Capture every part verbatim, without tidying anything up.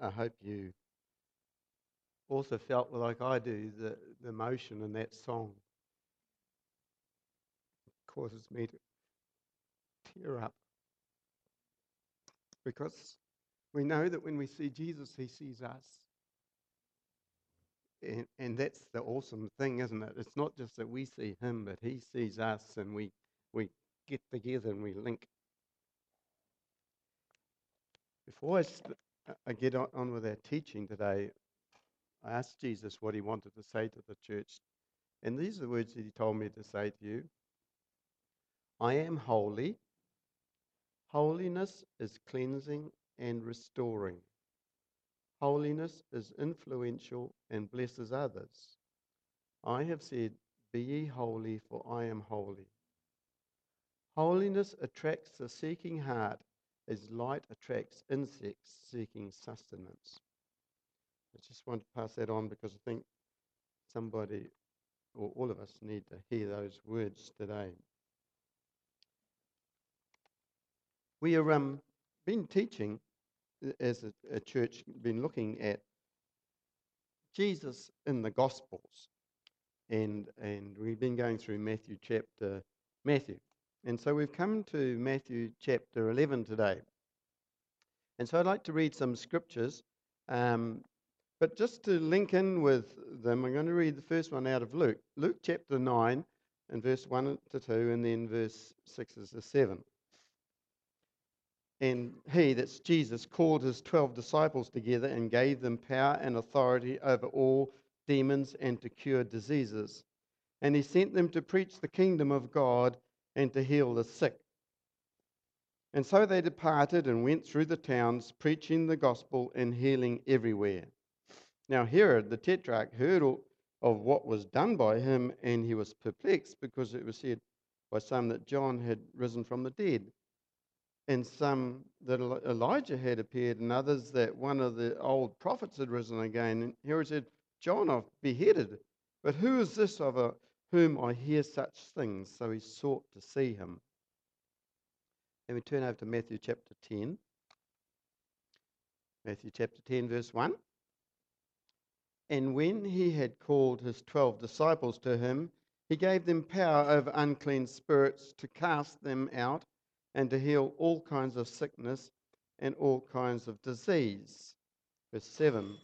I hope you also felt like I do, the, the emotion in that song causes me to tear up because we know that when we see Jesus, he sees us. And, and that's the awesome thing, isn't it? It's not just that we see him, but he sees us and we, we get together and we link. Before I, sp- I get on, on with our teaching today, I asked Jesus what he wanted to say to the church. And these are the words that he told me to say to you. I am holy. Holiness is cleansing and restoring. Holiness is influential and blesses others. I have said, be ye holy, for I am holy. Holiness attracts the seeking heart as light attracts insects seeking sustenance. I just want to pass that on because I think somebody or all of us need to hear those words today. We have um, been teaching as a, a church, been looking at Jesus in the Gospels. And, and we've been going through Matthew chapter, Matthew. And so we've come to Matthew chapter eleven today. And so I'd like to read some scriptures. Um, but just to link in with them, I'm going to read the first one out of Luke. Luke chapter nine and verse one to two, and then verse six to seven. And he, that's Jesus, called his twelve disciples together and gave them power and authority over all demons and to cure diseases. And he sent them to preach the kingdom of God and to heal the sick. And so they departed and went through the towns, preaching the gospel and healing everywhere. Now Herod the tetrarch heard of what was done by him, and he was perplexed, because it was said by some that John had risen from the dead, and some that Elijah had appeared, and others that one of the old prophets had risen again. And Herod said, John I've beheaded, but who is this of a, whom I hear such things? So he sought to see him. Then we turn over to Matthew chapter ten. Matthew chapter ten, verse one. And when he had called his twelve disciples to him, he gave them power over unclean spirits to cast them out and to heal all kinds of sickness and all kinds of disease. Verse seven.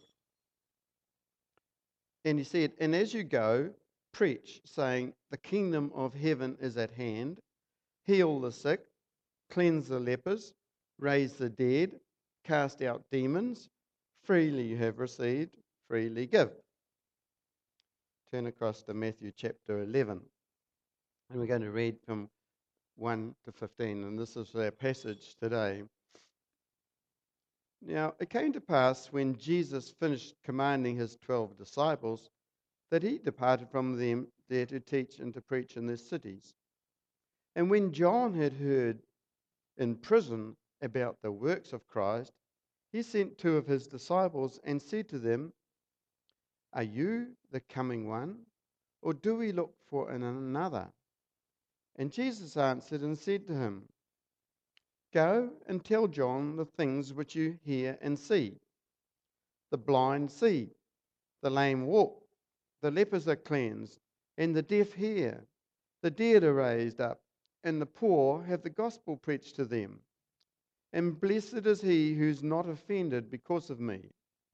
And he said, and as you go, preach, saying, the kingdom of heaven is at hand. Heal the sick, cleanse the lepers, raise the dead, cast out demons. Freely you have received, freely give. Turn across to Matthew chapter eleven. And we're going to read from one to fifteen. And this is our passage today. Now, it came to pass when Jesus finished commanding his twelve disciples that he departed from them there to teach and to preach in their cities. And when John had heard in prison about the works of Christ, he sent two of his disciples and said to them, are you the coming one, or do we look for another? And Jesus answered and said to him, go and tell John the things which you hear and see. The blind see, the lame walk, the lepers are cleansed, and the deaf hear. The dead are raised up, and the poor have the gospel preached to them. And blessed is he who's not offended because of me.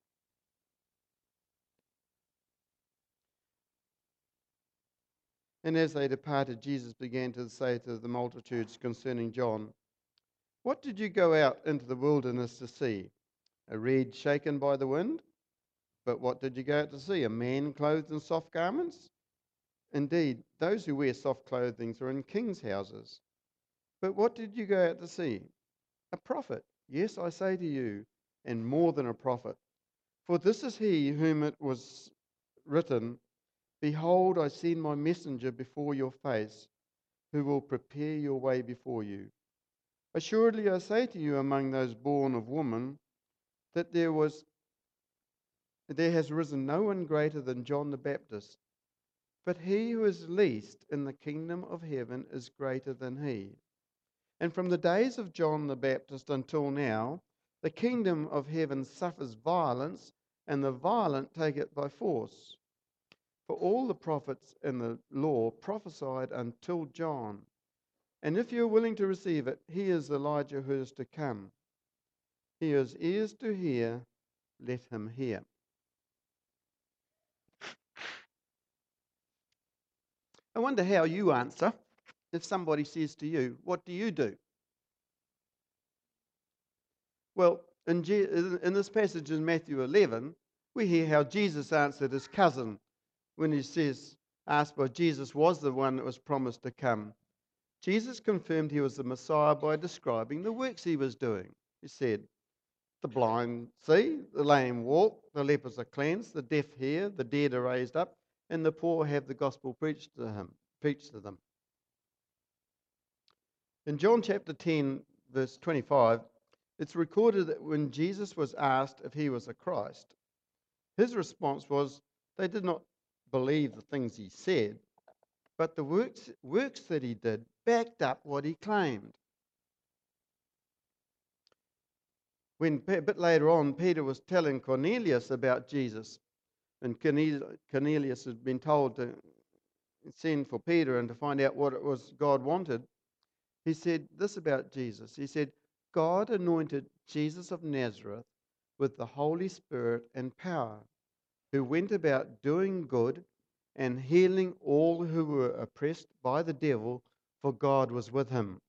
And as they departed, Jesus began to say to the multitudes concerning John, what did you go out into the wilderness to see? A reed shaken by the wind? But what did you go out to see? A man clothed in soft garments? Indeed, those who wear soft clothing are in kings' houses. But what did you go out to see? A prophet. Yes, I say to you, and more than a prophet. For this is he whom it was written, behold, I send my messenger before your face, who will prepare your way before you. Assuredly, I say to you, among those born of woman, that there was, there has risen no one greater than John the Baptist. But he who is least in the kingdom of heaven is greater than he. And from the days of John the Baptist until now, The kingdom of heaven suffers violence, and the violent take it by force. For all the prophets and the law prophesied until John. And if you are willing to receive it, he is Elijah who is to come. He has ears to hear, let him hear. I wonder how you answer if somebody says to you, what do you do? Well, in, Je- in this passage in Matthew eleven, we hear how Jesus answered his cousin when he says, asked by Jesus, was the one that was promised to come. Jesus confirmed he was the Messiah by describing the works he was doing. He said, the blind see, the lame walk, the lepers are cleansed, the deaf hear, the dead are raised up, and the poor have the gospel preached to him, preached to them. In John chapter ten, verse twenty-five, it's recorded that when Jesus was asked if he was a Christ, his response was, they did not believe the things he said, but the works, works that he did backed up what he claimed. When a bit later on, Peter was telling Cornelius about Jesus, and Cornelius had been told to send for Peter and to find out what it was God wanted, he said this about Jesus. He said, God anointed Jesus of Nazareth with the Holy Spirit and power, who went about doing good and healing all who were oppressed by the devil, for God was with him.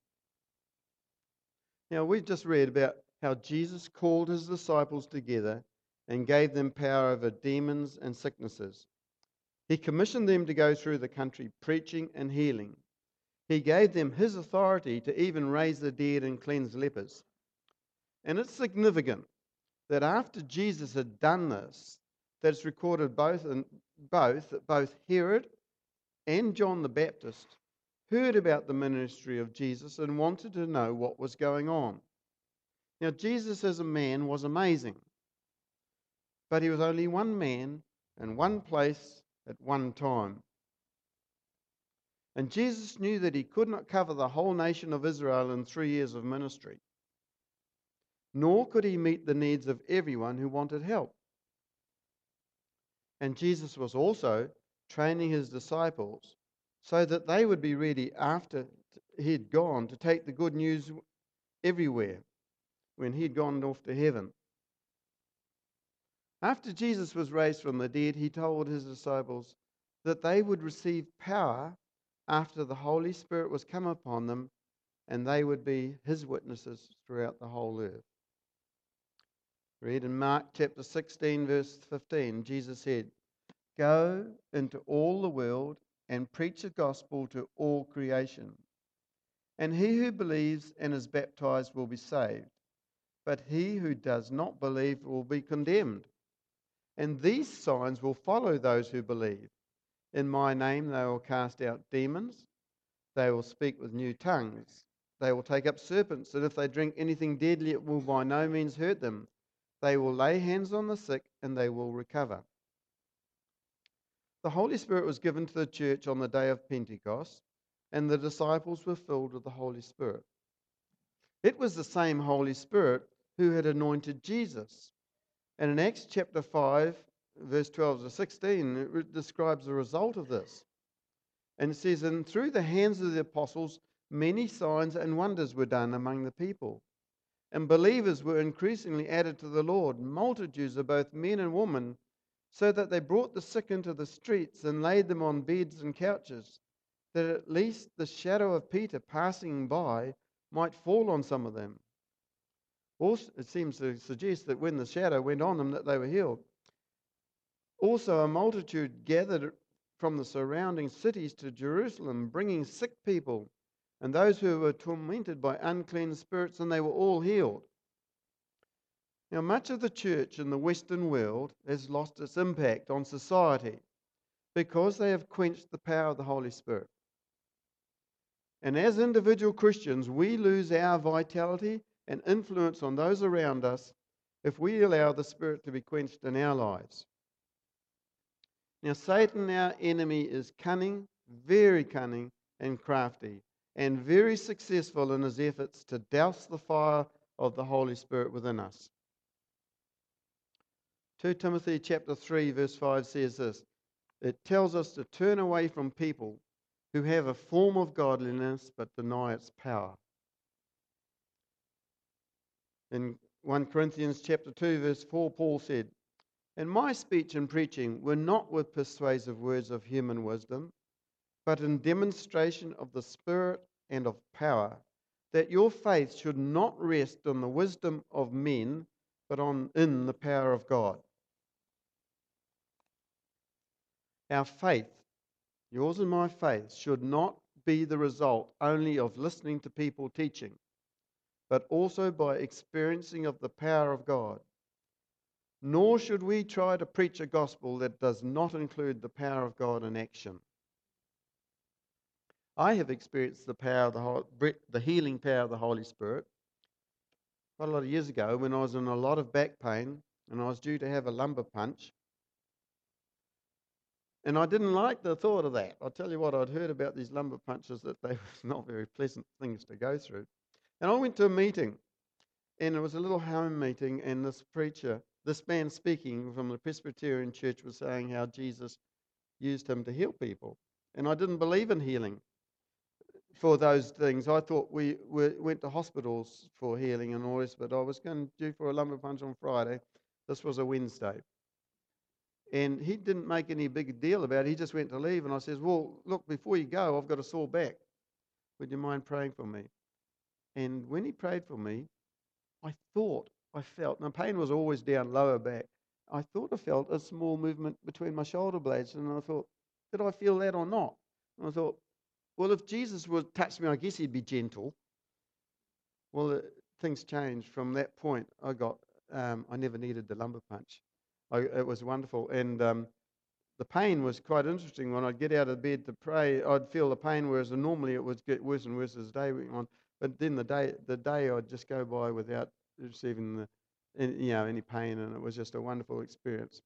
Now, we've just read about how Jesus called his disciples together and gave them power over demons and sicknesses. He commissioned them to go through the country preaching and healing. He gave them his authority to even raise the dead and cleanse lepers. And it's significant that after Jesus had done this, that it's recorded both, in, both that both Herod and John the Baptist heard about the ministry of Jesus and wanted to know what was going on. Now, Jesus as a man was amazing, but he was only one man in one place at one time. And Jesus knew that he could not cover the whole nation of Israel in three years of ministry, nor could he meet the needs of everyone who wanted help. And Jesus was also training his disciples so that they would be ready after he had gone to take the good news everywhere when he had gone off to heaven. After Jesus was raised from the dead, he told his disciples that they would receive power after the Holy Spirit was come upon them, and they would be his witnesses throughout the whole earth. Read in Mark chapter sixteen, verse fifteen, Jesus said, go into all the world and preach the gospel to all creation. And he who believes and is baptized will be saved, but he who does not believe will be condemned. And these signs will follow those who believe. In my name they will cast out demons. They will speak with new tongues. They will take up serpents, and if they drink anything deadly, it will by no means hurt them. They will lay hands on the sick, and they will recover. The Holy Spirit was given to the church on the day of Pentecost, and the disciples were filled with the Holy Spirit. It was the same Holy Spirit who had anointed Jesus. And in Acts chapter five, verse twelve to sixteen, it describes the result of this. And it says, and through the hands of the apostles, many signs and wonders were done among the people. And believers were increasingly added to the Lord, multitudes of both men and women, so that they brought the sick into the streets and laid them on beds and couches, that at least the shadow of Peter passing by might fall on some of them. Also, it seems to suggest that when the shadow went on them, that they were healed. Also, a multitude gathered from the surrounding cities to Jerusalem, bringing sick people and those who were tormented by unclean spirits, and they were all healed. Now, much of the church in the Western world has lost its impact on society because they have quenched the power of the Holy Spirit. And as individual Christians, we lose our vitality and influence on those around us if we allow the Spirit to be quenched in our lives. Now, Satan, our enemy, is cunning, very cunning and crafty, and very successful in his efforts to douse the fire of the Holy Spirit within us. Second Timothy chapter three verse five says this. It tells us to turn away from people who have a form of godliness but deny its power. In First Corinthians chapter two verse four, Paul said, "And my speech and preaching were not with persuasive words of human wisdom, but in demonstration of the Spirit and of power, that your faith should not rest on the wisdom of men, but on in the power of God." Our faith, yours and my faith, should not be the result only of listening to people teaching, but also by experiencing of the power of God. Nor should we try to preach a gospel that does not include the power of God in action. I have experienced the power of the, Hol- the healing power of the Holy Spirit quite a lot of years ago when I was in a lot of back pain and I was due to have a lumbar punch. And I didn't like the thought of that. I'll tell you what, I'd heard about these lumbar punches that they were not very pleasant things to go through. And I went to a meeting, and it was a little home meeting, and this preacher, this man speaking from the Presbyterian church was saying how Jesus used him to heal people. And I didn't believe in healing for those things. I thought we were, went to hospitals for healing and all this, but I was going due for a lumbar punch on Friday. This was a Wednesday. And he didn't make any big deal about it. He just went to leave. And I says, "Well, look, before you go, I've got a sore back. Would you mind praying for me?" And when he prayed for me, I thought I felt, and the pain was always down lower back, I thought I felt a small movement between my shoulder blades. And I thought, did I feel that or not? And I thought, well, if Jesus would touch me, I guess he'd be gentle. Well, uh, things changed from that point. I got, um, I never needed the lumbar punch. I, it was wonderful. And um, the pain was quite interesting. When I'd get out of bed to pray, I'd feel the pain, whereas normally it would get worse and worse as the day went on. But then the day, the day I'd just go by without receiving the, you know, any pain, and it was just a wonderful experience.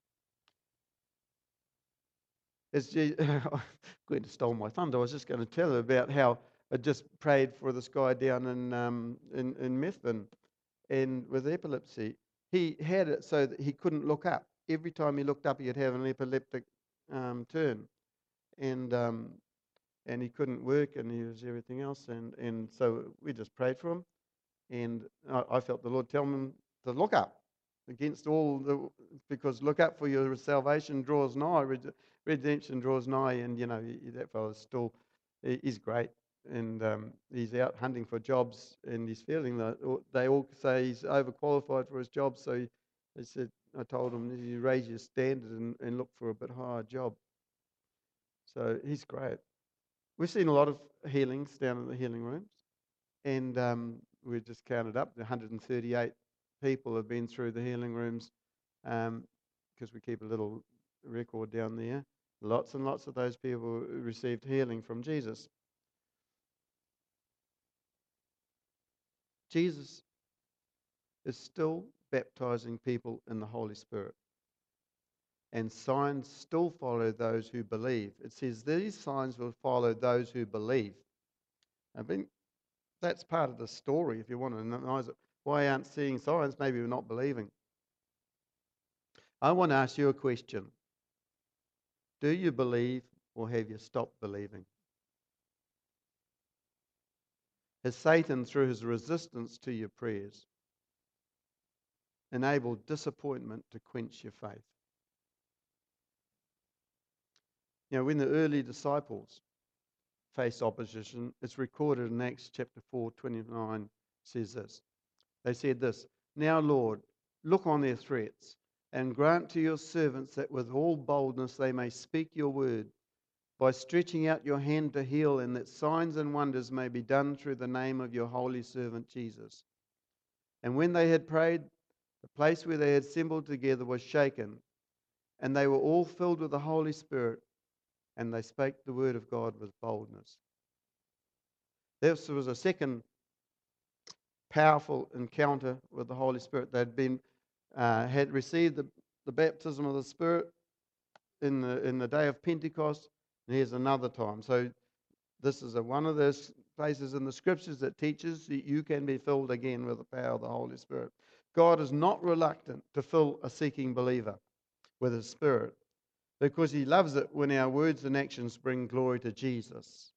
As Je- Gwen stole my thunder. I was just going to tell her about how I just prayed for this guy down in um, in, in Methven, and with epilepsy, he had it so that he couldn't look up. Every time he looked up, he'd have an epileptic um, turn, and um, and he couldn't work, and he was everything else, and and so we just prayed for him, and I, I felt the Lord tell him to look up against all the, because look up, for your salvation draws nigh, red- redemption draws nigh, and you know that fellow's still, he's great, and um, he's out hunting for jobs, and he's feeling that they all say he's overqualified for his job, so he, they said, I told him, you raise your standard and, and look for a bit higher job. So he's great. We've seen a lot of healings down in the healing rooms, and um, we've just counted up, the one hundred thirty-eight people have been through the healing rooms, because um, we keep a little record down there. Lots and lots of those people received healing from Jesus. Jesus is still baptizing people in the Holy Spirit, and signs still follow those who believe. It says these signs will follow those who believe. I mean, that's part of the story. If you want to analyze it, why aren't seeing signs? Maybe we're not believing. I want to ask you a question. Do you believe, or have you stopped believing? Has Satan, through his resistance to your prayers, enabled disappointment to quench your faith? You know, when the early disciples faced opposition, it's recorded in Acts chapter four, twenty-nine, says this. They said this, "Now, Lord, look on their threats, and grant to your servants that with all boldness they may speak your word, by stretching out your hand to heal, and that signs and wonders may be done through the name of your holy servant Jesus." And when they had prayed, the place where they had assembled together was shaken, and they were all filled with the Holy Spirit, and they spake the word of God with boldness. This was a second powerful encounter with the Holy Spirit. They'd been uh, had received the, the baptism of the Spirit in the in the day of Pentecost, and here's another time. So this is a, one of those places in the scriptures that teaches that you can be filled again with the power of the Holy Spirit. God is not reluctant to fill a seeking believer with His Spirit because He loves it when our words and actions bring glory to Jesus.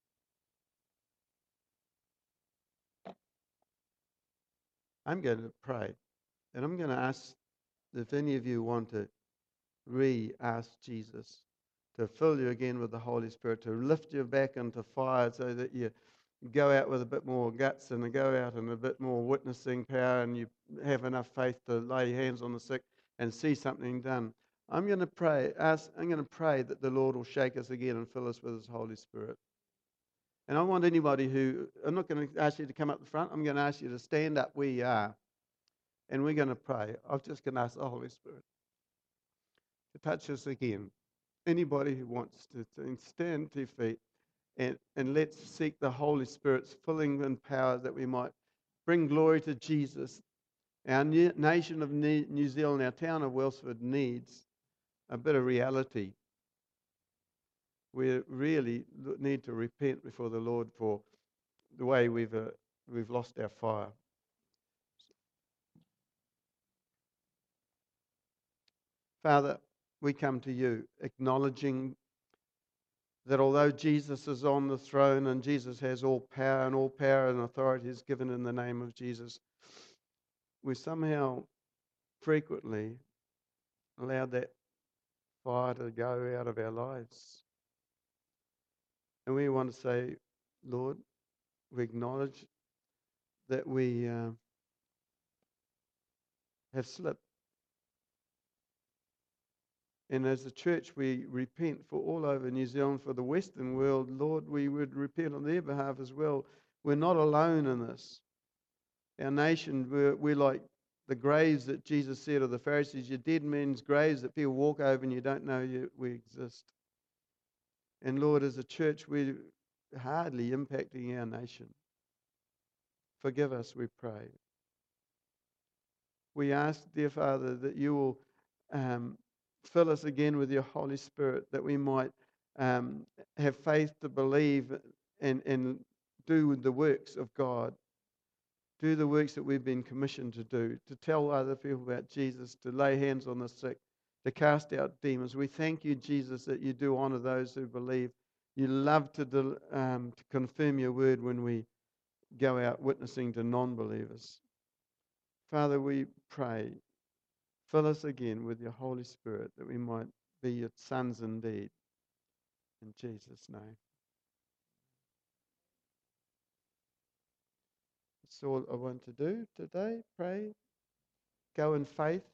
I'm going to pray, and I'm going to ask if any of you want to re-ask Jesus to fill you again with the Holy Spirit, to lift you back into fire so that you go out with a bit more guts and go out in a bit more witnessing power, and you have enough faith to lay hands on the sick and see something done. I'm going to pray, ask, I'm going to pray that the Lord will shake us again and fill us with His Holy Spirit. And I want anybody who, I'm not going to ask you to come up the front, I'm going to ask you to stand up where you are, and we're going to pray. I'm just going to ask the Holy Spirit to touch us again. Anybody who wants to, to stand to your feet, and, and let's seek the Holy Spirit's filling and power that we might bring glory to Jesus. Our nation of New Zealand, our town of Wellsford needs a bit of reality. We really need to repent before the Lord for the way we've uh, we've lost our fire. Father, we come to you acknowledging that although Jesus is on the throne and Jesus has all power, and all power and authority is given in the name of Jesus, we somehow frequently allowed that fire to go out of our lives. And we want to say, Lord, we acknowledge that we uh, have slipped. And as a church, we repent for all over New Zealand, for the Western world. Lord, we would repent on their behalf as well. We're not alone in this. Our nation, we're, we're like the graves that Jesus said of the Pharisees, you're dead men's graves that people walk over and you don't know you, we exist. And Lord, as a church, we're hardly impacting our nation. Forgive us, we pray. We ask, dear Father, that you will um, fill us again with your Holy Spirit, that we might um, have faith to believe and, and do the works of God. Do the works that we've been commissioned to do, to tell other people about Jesus, to lay hands on the sick, to cast out demons. We thank you, Jesus, that you do honor those who believe. You love to, del- um, to confirm your word when we go out witnessing to non-believers. Father, we pray, fill us again with your Holy Spirit that we might be your sons indeed. In Jesus' name. That's all I want to do today. Pray. Go in faith.